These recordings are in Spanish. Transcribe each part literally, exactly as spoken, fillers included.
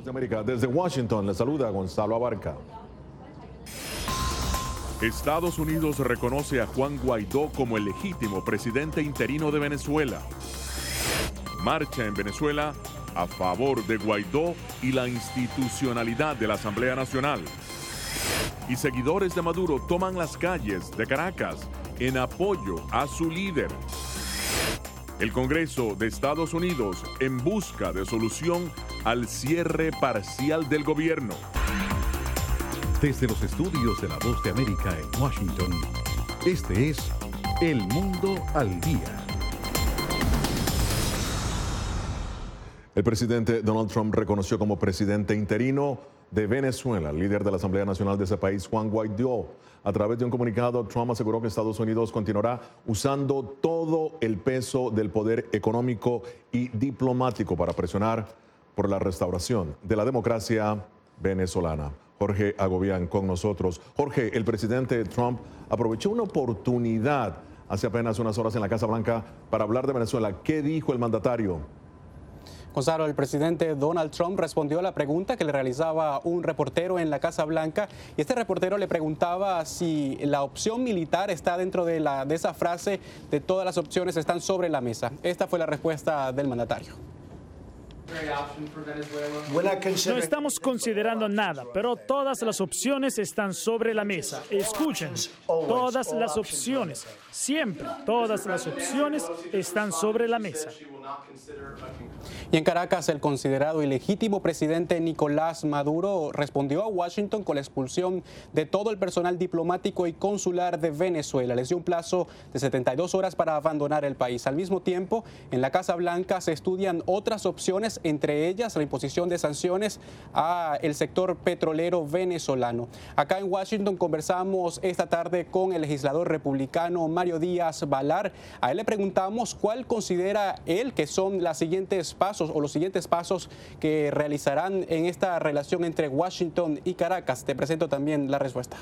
de América, desde Washington, le saluda Gonzalo Abarca. Estados Unidos reconoce a Juan Guaidó como el legítimo presidente interino de Venezuela. Marcha en Venezuela a favor de Guaidó y la institucionalidad de la Asamblea Nacional. Y seguidores de Maduro toman las calles de Caracas en apoyo a su líder. El Congreso de Estados Unidos en busca de solución al cierre parcial del gobierno. Desde los estudios de La Voz de América en Washington, este es El Mundo al Día. El presidente Donald Trump reconoció como presidente interino de Venezuela al líder de la Asamblea Nacional de ese país, Juan Guaidó. A través de un comunicado, Trump aseguró que Estados Unidos continuará usando todo el peso del poder económico y diplomático para presionar por la restauración de la democracia venezolana. Jorge Agobián con nosotros. Jorge, el presidente Trump aprovechó una oportunidad hace apenas unas horas en la Casa Blanca para hablar de Venezuela. ¿Qué dijo el mandatario? Gonzalo, el presidente Donald Trump respondió a la pregunta que le realizaba un reportero en la Casa Blanca, y este reportero le preguntaba si la opción militar está dentro de, la, de esa frase de todas las opciones están sobre la mesa. Esta fue la respuesta del mandatario. No estamos considerando nada, pero todas las opciones están sobre la mesa. Escuchen, todas las opciones, siempre, todas las opciones están sobre la mesa. Y en Caracas, el considerado ilegítimo presidente Nicolás Maduro respondió a Washington con la expulsión de todo el personal diplomático y consular de Venezuela. Les dio un plazo de setenta y dos horas para abandonar el país. Al mismo tiempo, en la Casa Blanca se estudian otras opciones, entre ellas la imposición de sanciones al sector petrolero venezolano. Acá en Washington conversamos esta tarde con el legislador republicano Mario Díaz Balar. A él le preguntamos cuál considera él que son las siguientes pasos o los siguientes pasos que realizarán en esta relación entre Washington y Caracas. Te presento también la respuesta.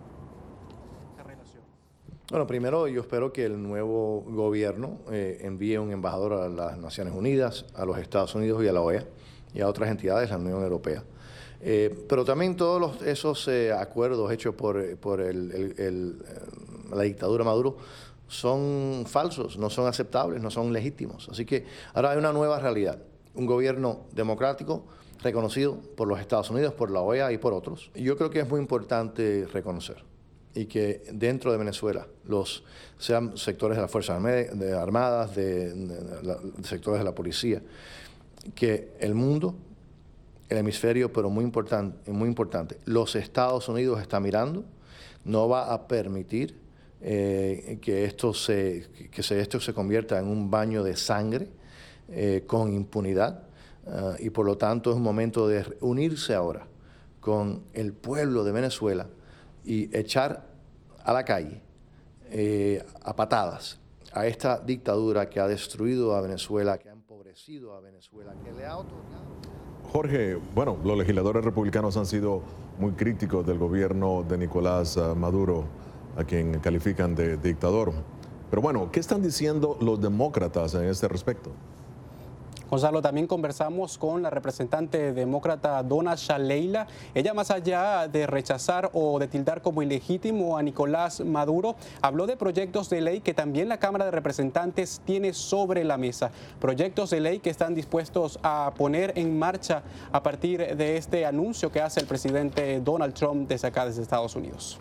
Bueno, primero yo espero que el nuevo gobierno eh, envíe un embajador a las Naciones Unidas, a los Estados Unidos y a la O E A y a otras entidades de la Unión Europea. Eh, pero también todos los, esos eh, acuerdos hechos por, por el, el, el, la dictadura Maduro son falsos, no son aceptables, no son legítimos. Así que ahora hay una nueva realidad, un gobierno democrático reconocido por los Estados Unidos, por la O E A y por otros. Y yo creo que es muy importante reconocer y que dentro de Venezuela, los sean sectores de las Fuerzas Armadas, de, de, de sectores de la policía, que el mundo, el hemisferio, pero muy importante, muy importante, los Estados Unidos está mirando, no va a permitir eh, que, esto se, que se, esto se convierta en un baño de sangre eh, con impunidad, uh, y por lo tanto es un momento de unirse ahora con el pueblo de Venezuela y echar a la calle, eh, a patadas, a esta dictadura que ha destruido a Venezuela, que ha empobrecido a Venezuela, que le ha otorgado... Jorge, bueno, los legisladores republicanos han sido muy críticos del gobierno de Nicolás Maduro, a quien califican de dictador. Pero bueno, ¿qué están diciendo los demócratas en este respecto? Gonzalo, también conversamos con la representante demócrata Donna Shalala. Ella, más allá de rechazar o de tildar como ilegítimo a Nicolás Maduro, habló de proyectos de ley que también la Cámara de Representantes tiene sobre la mesa. Proyectos de ley que están dispuestos a poner en marcha a partir de este anuncio que hace el presidente Donald Trump desde acá, desde Estados Unidos.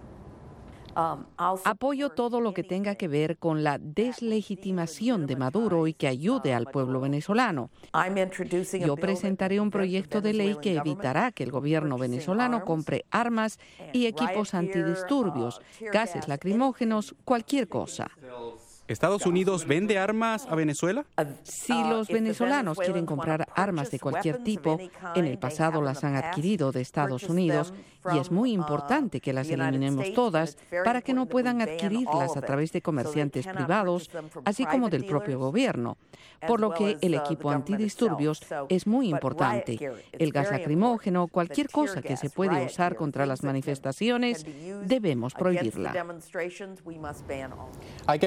Apoyo todo lo que tenga que ver con la deslegitimación de Maduro y que ayude al pueblo venezolano. Yo presentaré un proyecto de ley que evitará que el gobierno venezolano compre armas y equipos antidisturbios, gases lacrimógenos, cualquier cosa. ¿Estados Unidos vende armas a Venezuela? Si los venezolanos quieren comprar armas de cualquier tipo, en el pasado las han adquirido de Estados Unidos y es muy importante que las eliminemos todas para que no puedan adquirirlas a través de comerciantes privados, así como del propio gobierno. Por lo que el equipo antidisturbios es muy importante. El gas lacrimógeno, cualquier cosa que se puede usar contra las manifestaciones, debemos prohibirla. Hay que mencionar que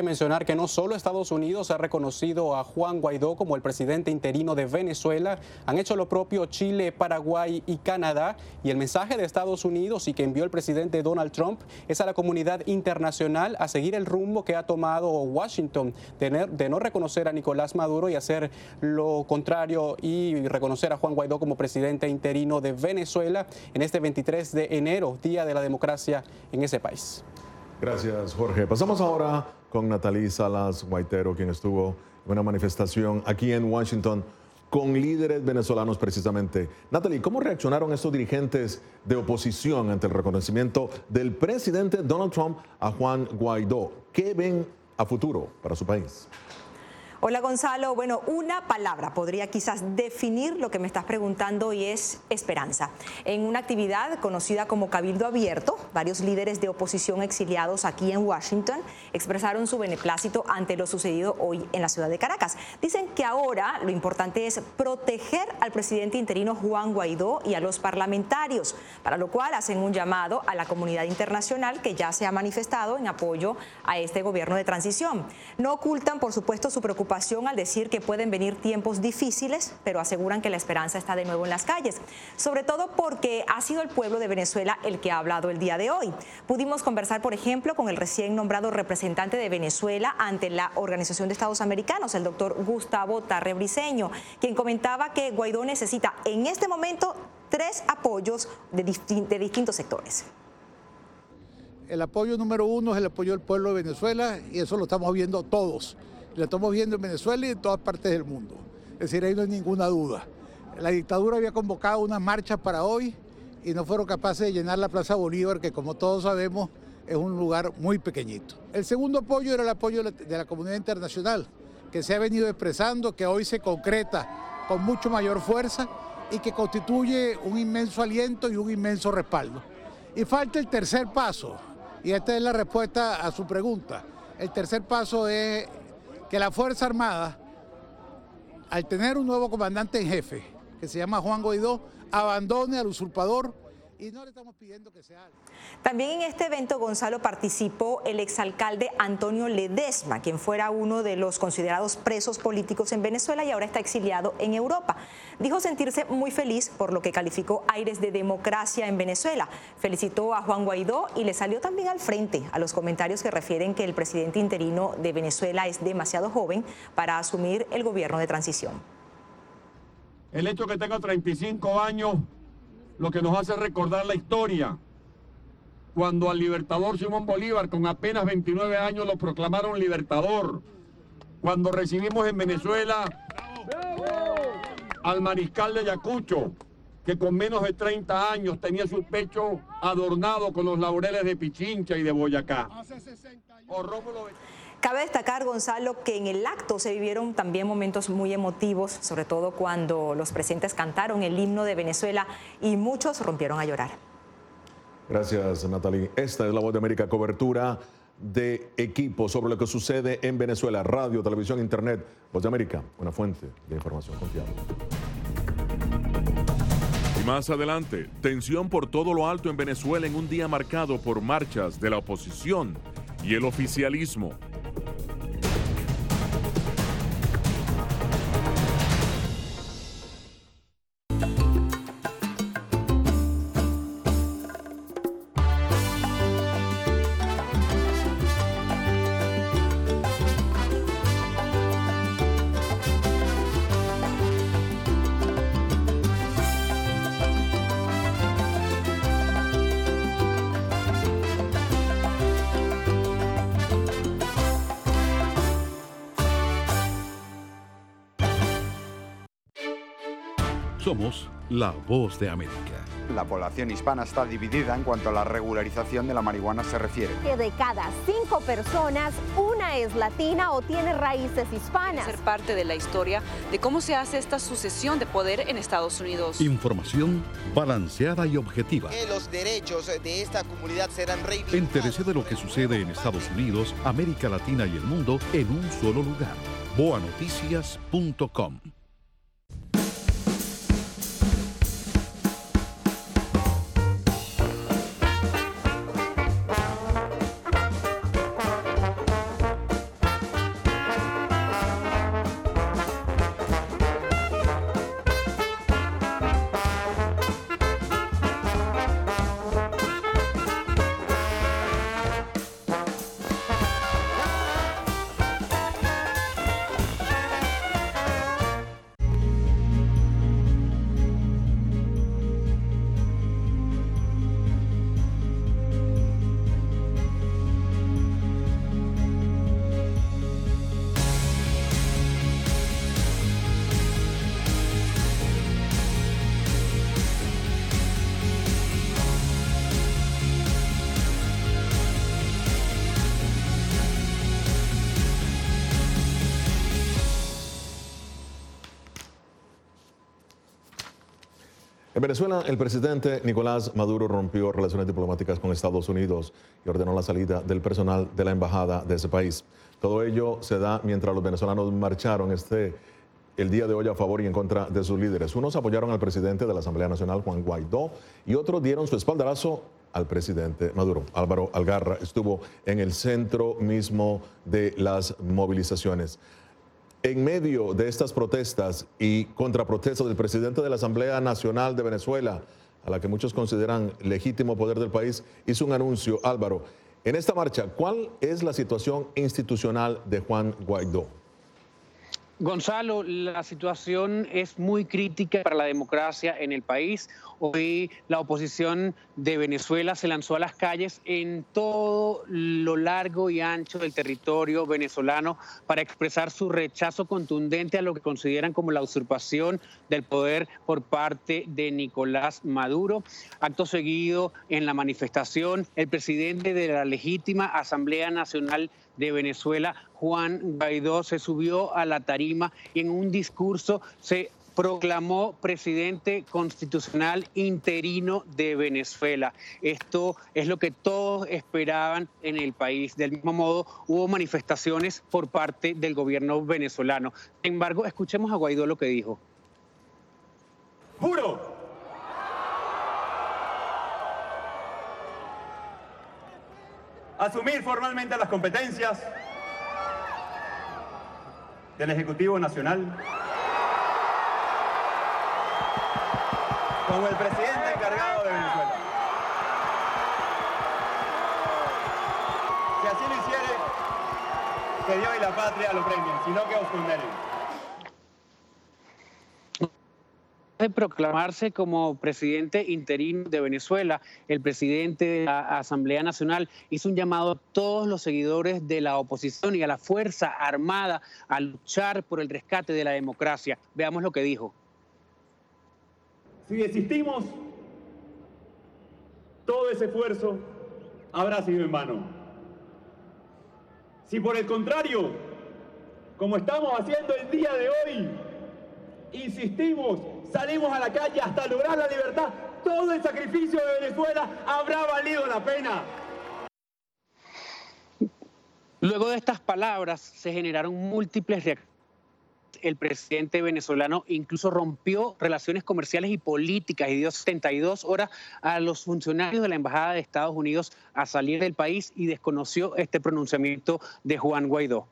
que no solo Estados Unidos ha reconocido a Juan Guaidó como el presidente interino de Venezuela, han hecho lo propio Chile, Paraguay y Canadá. Y el mensaje de Estados Unidos y que envió el presidente Donald Trump es a la comunidad internacional a seguir el rumbo que ha tomado Washington de, de no reconocer a Nicolás Maduro y hacer lo contrario y reconocer a Juan Guaidó como presidente interino de Venezuela en este veintitrés de enero, Día de la Democracia en ese país. Gracias, Jorge. Pasamos ahora con Natalie Salas Guaitero, quien estuvo en una manifestación aquí en Washington con líderes venezolanos precisamente. Natalie, ¿cómo reaccionaron estos dirigentes de oposición ante el reconocimiento del presidente Donald Trump a Juan Guaidó? ¿Qué ven a futuro para su país? Hola Gonzalo, bueno, una palabra podría quizás definir lo que me estás preguntando y es esperanza. En una actividad conocida como Cabildo Abierto, varios líderes de oposición exiliados aquí en Washington expresaron su beneplácito ante lo sucedido hoy en la ciudad de Caracas. Dicen que ahora lo importante es proteger al presidente interino Juan Guaidó y a los parlamentarios, para lo cual hacen un llamado a la comunidad internacional que ya se ha manifestado en apoyo a este gobierno de transición. No ocultan, por supuesto, su preocupación al decir que pueden venir tiempos difíciles, pero aseguran que la esperanza está de nuevo en las calles, sobre todo porque ha sido el pueblo de Venezuela el que ha hablado el día de hoy. Pudimos conversar, por ejemplo, con el recién nombrado representante de Venezuela ante la Organización de Estados Americanos, el doctor Gustavo Tarre Briceño, quien comentaba que Guaidó necesita en este momento tres apoyos de, disti- de distintos sectores. El apoyo número uno es el apoyo del pueblo de Venezuela y eso lo estamos viendo todos. Lo estamos viendo en Venezuela y en todas partes del mundo. Es decir, ahí no hay ninguna duda. La dictadura había convocado unas marchas para hoy y no fueron capaces de llenar la Plaza Bolívar, que como todos sabemos es un lugar muy pequeñito. El segundo apoyo era el apoyo de la comunidad internacional, que se ha venido expresando, que hoy se concreta con mucho mayor fuerza y que constituye un inmenso aliento y un inmenso respaldo. Y falta el tercer paso, y esta es la respuesta a su pregunta. El tercer paso es que la Fuerza Armada, al tener un nuevo comandante en jefe, que se llama Juan Guaidó, abandone al usurpador y no le estamos pidiendo que sea algo. También en este evento, Gonzalo, participó el exalcalde Antonio Ledesma, quien fuera uno de los considerados presos políticos en Venezuela y ahora está exiliado en Europa. Dijo sentirse muy feliz por lo que calificó aires de democracia en Venezuela. Felicitó a Juan Guaidó y le salió también al frente a los comentarios que refieren que el presidente interino de Venezuela es demasiado joven para asumir el gobierno de transición. El hecho que tenga treinta y cinco años lo que nos hace recordar la historia, cuando al libertador Simón Bolívar con apenas veintinueve años lo proclamaron libertador, cuando recibimos en Venezuela al mariscal de Ayacucho, que con menos de treinta años tenía su pecho adornado con los laureles de Pichincha y de Boyacá. O Rómulo... Cabe destacar, Gonzalo, que en el acto se vivieron también momentos muy emotivos, sobre todo cuando los presentes cantaron el himno de Venezuela y muchos rompieron a llorar. Gracias, Natalie. Esta es La Voz de América, cobertura de equipo sobre lo que sucede en Venezuela, radio, televisión, internet. Voz de América, una fuente de información confiable. Y más adelante, tensión por todo lo alto en Venezuela en un día marcado por marchas de la oposición y el oficialismo. Somos la Voz de América. La población hispana está dividida en cuanto a la regularización de la marihuana se refiere. Que de cada cinco personas, una es latina o tiene raíces hispanas. Ser parte de la historia de cómo se hace esta sucesión de poder en Estados Unidos. Información balanceada y objetiva. Que los derechos de esta comunidad serán reivindicados. Entérese de lo que sucede en Estados Unidos, América Latina y el mundo en un solo lugar. boa noticias punto com. En Venezuela, el presidente Nicolás Maduro rompió relaciones diplomáticas con Estados Unidos y ordenó la salida del personal de la embajada de ese país. Todo ello se da mientras los venezolanos marcharon este, el día de hoy a favor y en contra de sus líderes. Unos apoyaron al presidente de la Asamblea Nacional, Juan Guaidó, y otros dieron su espaldarazo al presidente Maduro. Álvaro Algarra estuvo en el centro mismo de las movilizaciones. En medio de estas protestas y contraprotestas del presidente de la Asamblea Nacional de Venezuela, a la que muchos consideran legítimo poder del país, hizo un anuncio. Álvaro, en esta marcha, ¿cuál es la situación institucional de Juan Guaidó? Gonzalo, la situación es muy crítica para la democracia en el país. Hoy la oposición de Venezuela se lanzó a las calles en todo lo largo y ancho del territorio venezolano para expresar su rechazo contundente a lo que consideran como la usurpación del poder por parte de Nicolás Maduro. Acto seguido, en la manifestación, el presidente de la legítima Asamblea Nacional de Venezuela, Juan Guaidó, se subió a la tarima y en un discurso se proclamó presidente constitucional interino de Venezuela. Esto es lo que todos esperaban en el país. Del mismo modo, hubo manifestaciones por parte del gobierno venezolano. Sin embargo, escuchemos a Guaidó lo que dijo. Juro asumir formalmente las competencias del Ejecutivo Nacional como el presidente encargado de Venezuela. Si así lo hiciere, que Dios y la patria lo premien, sino que os condenen. De proclamarse como presidente interino de Venezuela, el presidente de la Asamblea Nacional hizo un llamado a todos los seguidores de la oposición y a la Fuerza Armada a luchar por el rescate de la democracia. Veamos lo que dijo. Si desistimos, todo ese esfuerzo habrá sido en vano. Si por el contrario, como estamos haciendo el día de hoy, insistimos, salimos a la calle hasta lograr la libertad, todo el sacrificio de Venezuela habrá valido la pena. Luego de estas palabras se generaron múltiples reacciones. El presidente venezolano incluso rompió relaciones comerciales y políticas y dio setenta y dos horas a los funcionarios de la Embajada de Estados Unidos a salir del país y desconoció este pronunciamiento de Juan Guaidó.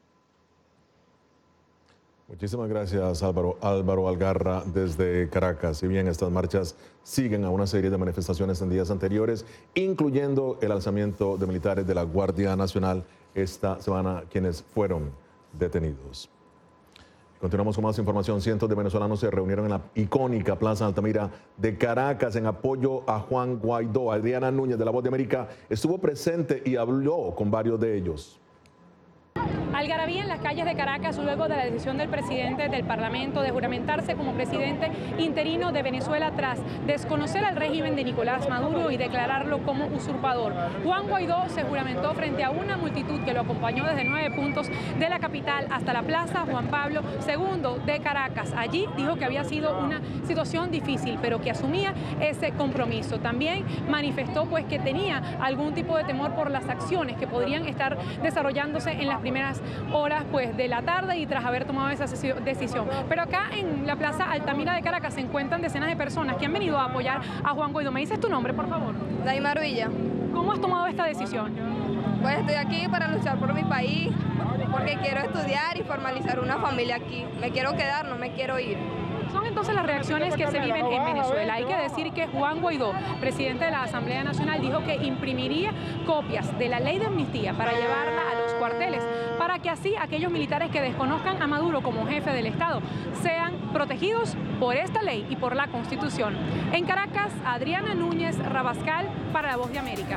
Muchísimas gracias, Álvaro. Álvaro Algarra desde Caracas. Si bien estas marchas siguen a una serie de manifestaciones en días anteriores, incluyendo el alzamiento de militares de la Guardia Nacional esta semana, quienes fueron detenidos. Continuamos con más información. Cientos de venezolanos se reunieron en la icónica Plaza Altamira de Caracas en apoyo a Juan Guaidó. Adriana Núñez, de La Voz de América, estuvo presente y habló con varios de ellos. Algarabía en las calles de Caracas luego de la decisión del presidente del Parlamento de juramentarse como presidente interino de Venezuela tras desconocer al régimen de Nicolás Maduro y declararlo como usurpador. Juan Guaidó se juramentó frente a una multitud que lo acompañó desde nueve puntos de la capital hasta la Plaza Juan Pablo segundo de Caracas. Allí dijo que había sido una situación difícil, pero que asumía ese compromiso. También manifestó pues que tenía algún tipo de temor por las acciones que podrían estar desarrollándose en las primeras horas pues de la tarde y tras haber tomado esa decisión. Pero acá en la Plaza Altamira de Caracas se encuentran decenas de personas que han venido a apoyar a Juan Guaidó. ¿Me dices tu nombre, por favor? Daimar Villa. ¿Cómo has tomado esta decisión? Pues estoy aquí para luchar por mi país, porque quiero estudiar y formalizar una familia aquí. Me quiero quedar, no me quiero ir. Son entonces las reacciones que se viven en Venezuela. Hay que decir que Juan Guaidó, presidente de la Asamblea Nacional, dijo que imprimiría copias de la ley de amnistía para llevarla a los cuarteles, para que así aquellos militares que desconozcan a Maduro como jefe del Estado sean protegidos por esta ley y por la Constitución. En Caracas, Adriana Núñez Rabascal para La Voz de América.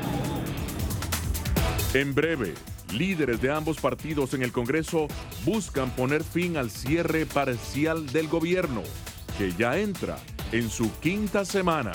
En breve, líderes de ambos partidos en el Congreso buscan poner fin al cierre parcial del gobierno, que ya entra en su quinta semana.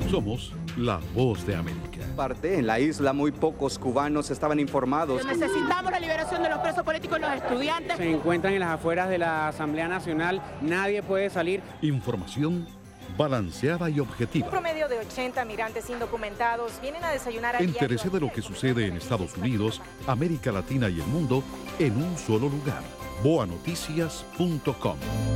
Somos la voz de América. Parte en la isla muy pocos cubanos estaban informados. Necesitamos la liberación de los presos políticos y los estudiantes. Se encuentran en las afueras de la Asamblea Nacional, nadie puede salir. Información balanceada y objetiva. Un promedio de ochenta migrantes indocumentados vienen a desayunar a Entérese de lo que sucede en Estados Unidos, América Latina y el mundo en un solo lugar. boa noticias punto com.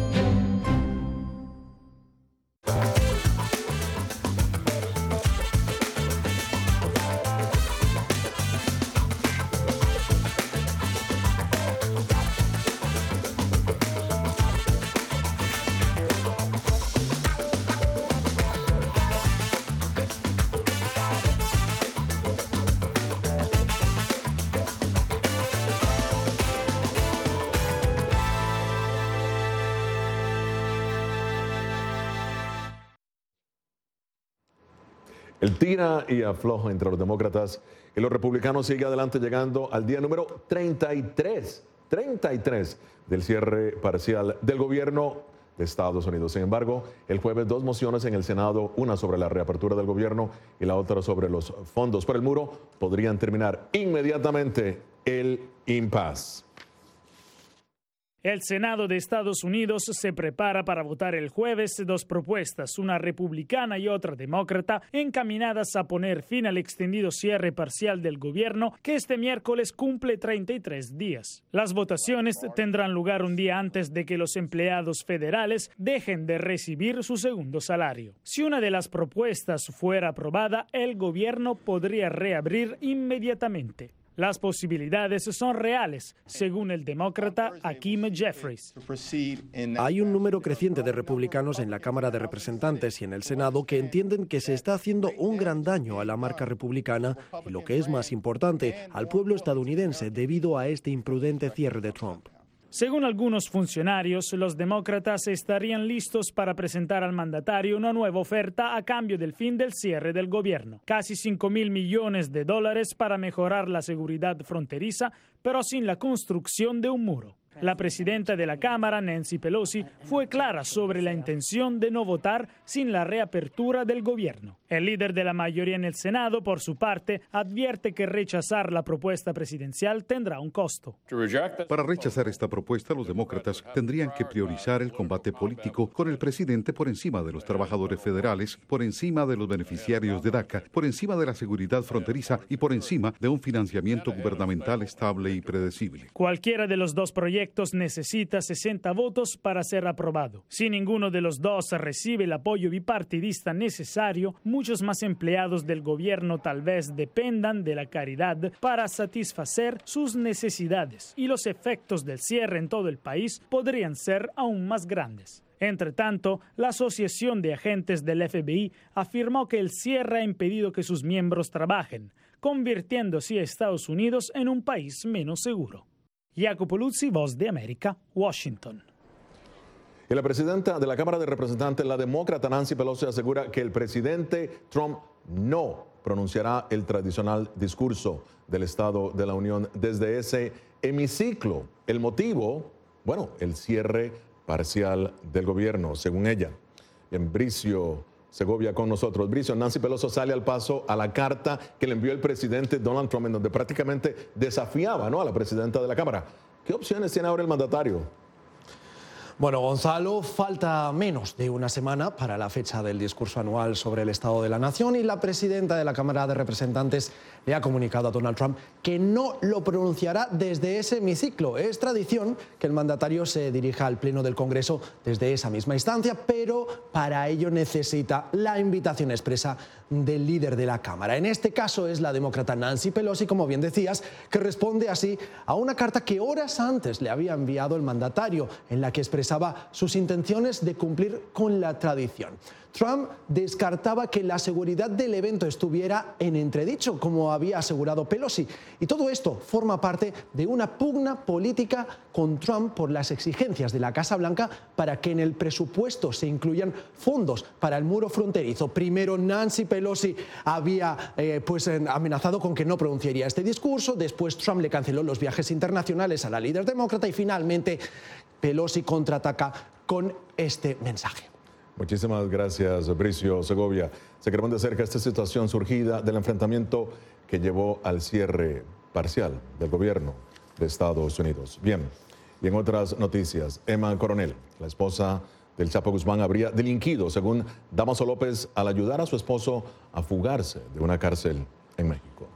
El tira y afloja entre los demócratas y los republicanos sigue adelante, llegando al día número treinta y tres, treinta y tres del cierre parcial del gobierno de Estados Unidos. Sin embargo, el jueves dos mociones en el Senado, una sobre la reapertura del gobierno y la otra sobre los fondos por el muro, podrían terminar inmediatamente el impasse. El Senado de Estados Unidos se prepara para votar el jueves dos propuestas, una republicana y otra demócrata, encaminadas a poner fin al extendido cierre parcial del gobierno que este miércoles cumple treinta y tres días. Las votaciones tendrán lugar un día antes de que los empleados federales dejen de recibir su segundo salario. Si una de las propuestas fuera aprobada, el gobierno podría reabrir inmediatamente. Las posibilidades son reales, según el demócrata Hakeem Jeffries. Hay un número creciente de republicanos en la Cámara de Representantes y en el Senado que entienden que se está haciendo un gran daño a la marca republicana y, lo que es más importante, al pueblo estadounidense debido a este imprudente cierre de Trump. Según algunos funcionarios, los demócratas estarían listos para presentar al mandatario una nueva oferta a cambio del fin del cierre del gobierno. Casi cinco mil millones de dólares para mejorar la seguridad fronteriza, pero sin la construcción de un muro. La presidenta de la Cámara, Nancy Pelosi, fue clara sobre la intención de no votar sin la reapertura del gobierno. El líder de la mayoría en el Senado, por su parte, advierte que rechazar la propuesta presidencial tendrá un costo. Para rechazar esta propuesta, los demócratas tendrían que priorizar el combate político con el presidente por encima de los trabajadores federales, por encima de los beneficiarios de DACA, por encima de la seguridad fronteriza y por encima de un financiamiento gubernamental estable y predecible. Cualquiera de los dos proyectos necesita sesenta votos para ser aprobado. Si ninguno de los dos recibe el apoyo bipartidista necesario, muchos más empleados del gobierno tal vez dependan de la caridad para satisfacer sus necesidades, y los efectos del cierre en todo el país podrían ser aún más grandes. Entre tanto, la Asociación de Agentes del F B I afirmó que el cierre ha impedido que sus miembros trabajen, convirtiendo así a Estados Unidos en un país menos seguro. Jacopo Luzzi, Voz de América, Washington. Y la presidenta de la Cámara de Representantes, la demócrata Nancy Pelosi, asegura que el presidente Trump no pronunciará el tradicional discurso del Estado de la Unión desde ese hemiciclo. El motivo, bueno, el cierre parcial del gobierno, según ella. En Bricio Segovia con nosotros. Bricio, Nancy Pelosi sale al paso a la carta que le envió el presidente Donald Trump, en donde prácticamente desafiaba, ¿no?, a la presidenta de la Cámara. ¿Qué opciones tiene ahora el mandatario? Bueno, Gonzalo, falta menos de una semana para la fecha del discurso anual sobre el Estado de la Nación y la presidenta de la Cámara de Representantes le ha comunicado a Donald Trump que no lo pronunciará desde ese hemiciclo. Es tradición que el mandatario se dirija al Pleno del Congreso desde esa misma instancia, pero para ello necesita la invitación expresa del líder de la Cámara. En este caso es la demócrata Nancy Pelosi, como bien decías, que responde así a una carta que horas antes le había enviado el mandatario, en la que expresaba sus intenciones de cumplir con la tradición. Trump descartaba que la seguridad del evento estuviera en entredicho, como había asegurado Pelosi. Y todo esto forma parte de una pugna política con Trump por las exigencias de la Casa Blanca para que en el presupuesto se incluyan fondos para el muro fronterizo. Primero Nancy Pelosi había eh, pues, amenazado con que no pronunciaría este discurso, después Trump le canceló los viajes internacionales a la líder demócrata y finalmente Pelosi contraataca con este mensaje. Muchísimas gracias, Bricio Segovia. Seguiremos de cerca esta situación surgida del enfrentamiento que llevó al cierre parcial del gobierno de Estados Unidos. Bien, y en otras noticias, Emma Coronel, la esposa del Chapo Guzmán, habría delinquido, según Damaso López, al ayudar a su esposo a fugarse de una cárcel en México.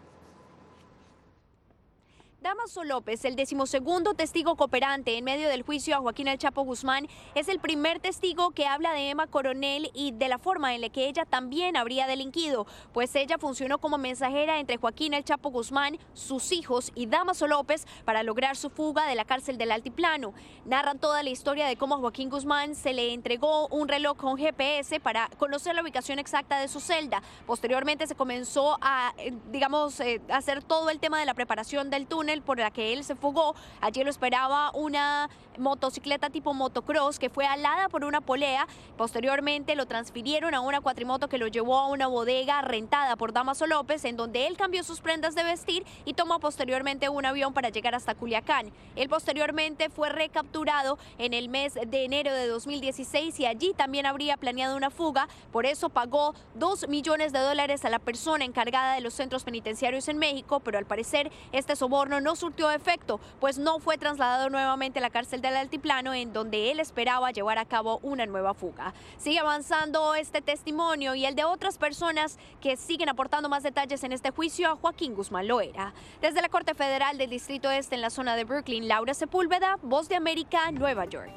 Damaso López, el decimosegundo testigo cooperante en medio del juicio a Joaquín El Chapo Guzmán, es el primer testigo que habla de Emma Coronel y de la forma en la que ella también habría delinquido, pues ella funcionó como mensajera entre Joaquín El Chapo Guzmán, sus hijos y Damaso López para lograr su fuga de la cárcel del Altiplano. Narran toda la historia de cómo a Joaquín Guzmán se le entregó un reloj con G P S para conocer la ubicación exacta de su celda. Posteriormente se comenzó a, digamos, eh, hacer todo el tema de la preparación del túnel por la que él se fugó. Allí lo esperaba una motocicleta tipo motocross que fue alada por una polea. Posteriormente lo transfirieron a una cuatrimoto que lo llevó a una bodega rentada por Damaso López, en donde él cambió sus prendas de vestir y tomó posteriormente un avión para llegar hasta Culiacán. Él posteriormente fue recapturado en el mes de enero de dos mil dieciséis y allí también habría planeado una fuga. Por eso pagó dos millones de dólares a la persona encargada de los centros penitenciarios en México, pero al parecer este soborno no surtió efecto, pues no fue trasladado nuevamente a la cárcel del Altiplano, en donde él esperaba llevar a cabo una nueva fuga. Sigue avanzando este testimonio y el de otras personas que siguen aportando más detalles en este juicio a Joaquín Guzmán Loera. Desde la Corte Federal del Distrito Este en la zona de Brooklyn, Laura Sepúlveda, Voz de América, Nueva York.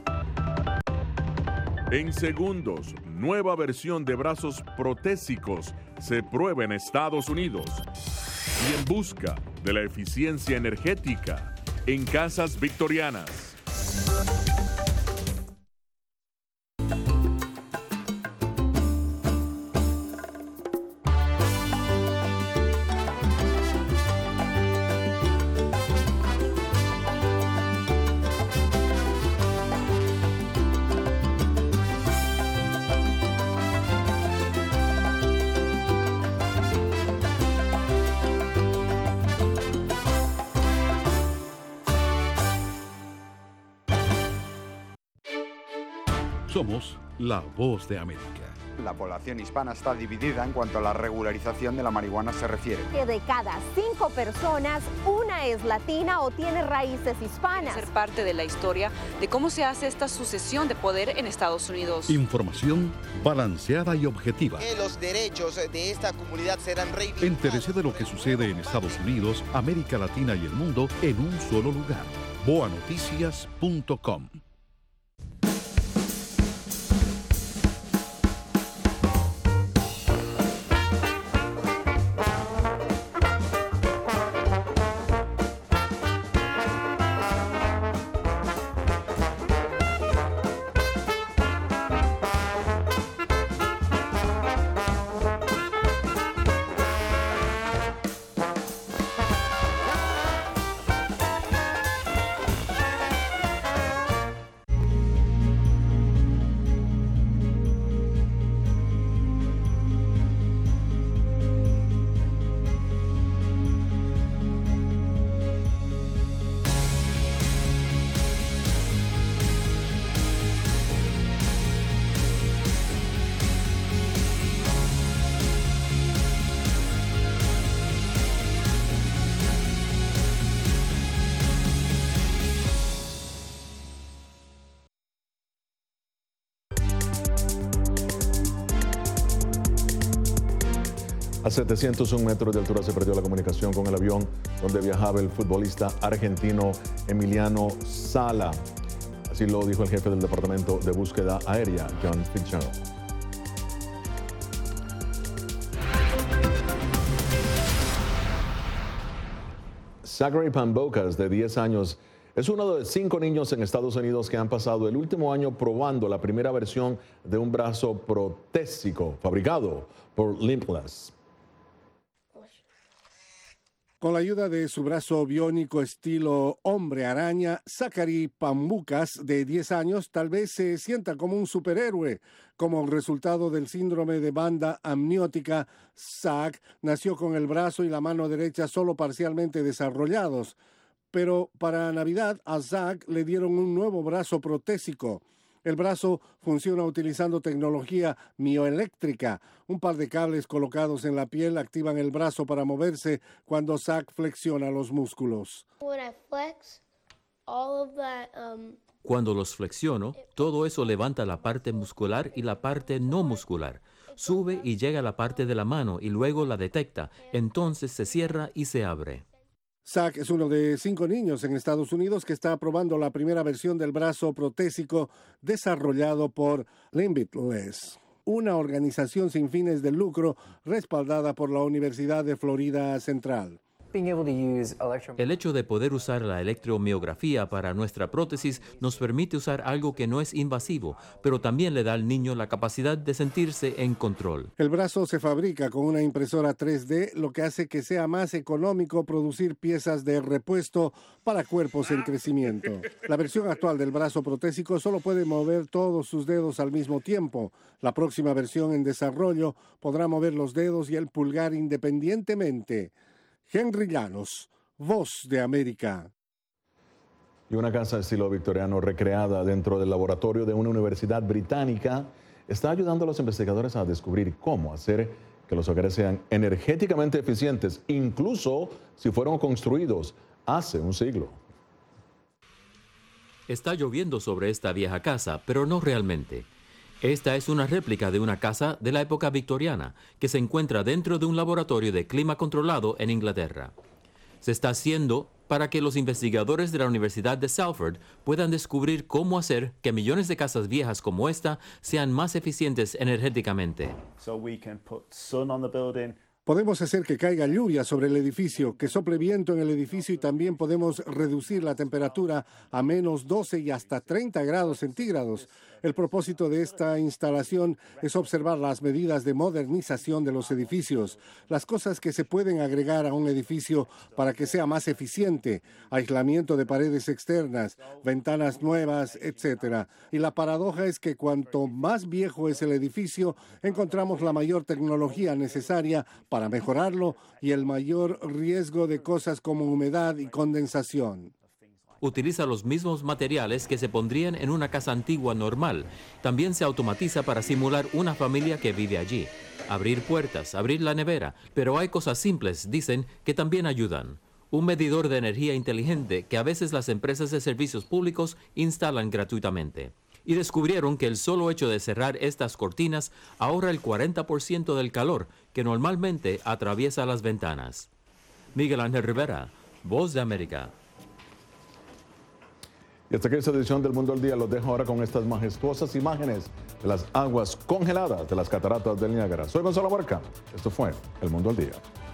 En segundos, nueva versión de brazos protésicos se prueba en Estados Unidos. Y en busca de la eficiencia energética en casas victorianas. Somos la Voz de América. La población hispana está dividida en cuanto a la regularización de la marihuana se refiere. Que de cada cinco personas, una es latina o tiene raíces hispanas. Ser parte de la historia de cómo se hace esta sucesión de poder en Estados Unidos. Información balanceada y objetiva. Que los derechos de esta comunidad serán reivindicados. Entérese de lo que sucede en Estados Unidos, América Latina y el mundo en un solo lugar. boa noticias punto com. A setecientos un metros de altura se perdió la comunicación con el avión donde viajaba el futbolista argentino Emiliano Sala. Así lo dijo el jefe del Departamento de Búsqueda Aérea, John Fitzgerald. Zachary Pambocas, de diez años, es uno de cinco niños en Estados Unidos que han pasado el último año probando la primera versión de un brazo protésico fabricado por Limitless. Con la ayuda de su brazo biónico estilo hombre araña, Zachary Pambocas, de diez años, tal vez se sienta como un superhéroe. Como resultado del síndrome de banda amniótica, Zach nació con el brazo y la mano derecha solo parcialmente desarrollados. Pero para Navidad a Zach le dieron un nuevo brazo protésico. El brazo funciona utilizando tecnología mioeléctrica. Un par de cables colocados en la piel activan el brazo para moverse cuando Zach flexiona los músculos. Cuando los flexiono, todo eso levanta la parte muscular y la parte no muscular. Sube y llega a la parte de la mano y luego la detecta. Entonces se cierra y se abre. Zach es uno de cinco niños en Estados Unidos que está probando la primera versión del brazo protésico desarrollado por Limitless, una organización sin fines de lucro respaldada por la Universidad de Florida Central. El hecho de poder usar la electromiografía para nuestra prótesis nos permite usar algo que no es invasivo, pero también le da al niño la capacidad de sentirse en control. El brazo se fabrica con una impresora tres D, lo que hace que sea más económico producir piezas de repuesto para cuerpos en crecimiento. La versión actual del brazo protésico solo puede mover todos sus dedos al mismo tiempo. La próxima versión en desarrollo podrá mover los dedos y el pulgar independientemente. Henry Llanos, Voz de América. Y una casa estilo victoriano recreada dentro del laboratorio de una universidad británica está ayudando a los investigadores a descubrir cómo hacer que los hogares sean energéticamente eficientes, incluso si fueron construidos hace un siglo. Está lloviendo sobre esta vieja casa, pero no realmente. Esta es una réplica de una casa de la época victoriana que se encuentra dentro de un laboratorio de clima controlado en Inglaterra. Se está haciendo para que los investigadores de la Universidad de Salford puedan descubrir cómo hacer que millones de casas viejas como esta sean más eficientes energéticamente. Podemos hacer que caiga lluvia sobre el edificio, que sople viento en el edificio y también podemos reducir la temperatura a menos doce y hasta treinta grados centígrados. El propósito de esta instalación es observar las medidas de modernización de los edificios, las cosas que se pueden agregar a un edificio para que sea más eficiente, aislamiento de paredes externas, ventanas nuevas, etcétera. Y la paradoja es que cuanto más viejo es el edificio, encontramos la mayor tecnología necesaria para mejorarlo y el mayor riesgo de cosas como humedad y condensación. Utiliza los mismos materiales que se pondrían en una casa antigua normal. También se automatiza para simular una familia que vive allí. Abrir puertas, abrir la nevera, pero hay cosas simples, dicen, que también ayudan. Un medidor de energía inteligente que a veces las empresas de servicios públicos instalan gratuitamente. Y descubrieron que el solo hecho de cerrar estas cortinas ahorra el cuarenta por ciento del calor que normalmente atraviesa las ventanas. Miguel Ángel Rivera, Voz de América. Y hasta aquí esta edición del Mundo al Día. Los dejo ahora con estas majestuosas imágenes de las aguas congeladas de las cataratas del Niágara. Soy Gonzalo Barca. Esto fue El Mundo al Día.